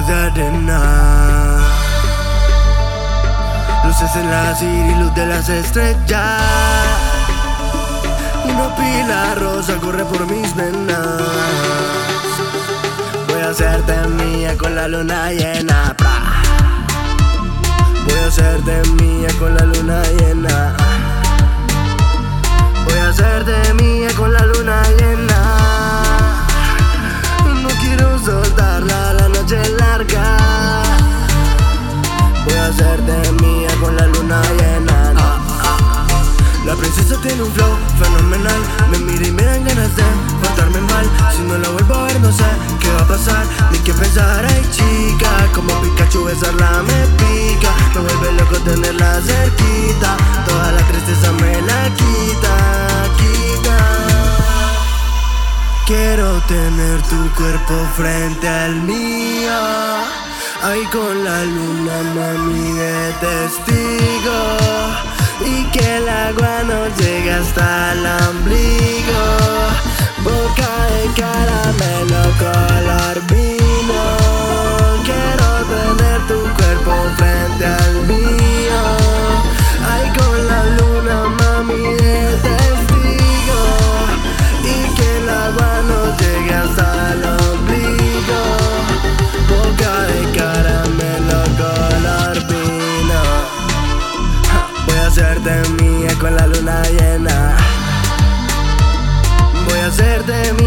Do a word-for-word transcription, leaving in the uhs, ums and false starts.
de arena, luces en la city, luz de las estrellas. Una pila rosa corre por mis venas. Voy a hacerte mía con la luna llena. Voy a hacerte mía con la luna llena. Voy a hacerte mía con la luna llena. No quiero soltarla, la noche es larga. Voy a hacerte mía con la luna llena. No. La princesa tiene un flow fenomenal. Me mira y me dan ganas de portarme mal. Si no la vuelvo a ver no sé qué va a pasar, ni qué pensar. Ay chica, como Pikachu besarla me pica. Me vuelve loco tenerla cerquita. Toda la tristeza me la quita, quita. Quiero tener tu cuerpo frente al mío. Ahí con la luna mami de testigo. Y que el agua no llegue hasta el ombligo. Boca de caramelo color vino. Quiero tener tu cuerpo frente al mío. Ahí con la luna mami de testigo. Y que el agua no llegue hasta el ombligo. Boca de caramelo color vino. Voy a hacerte mía con la luna llena. Voy a hacerte mía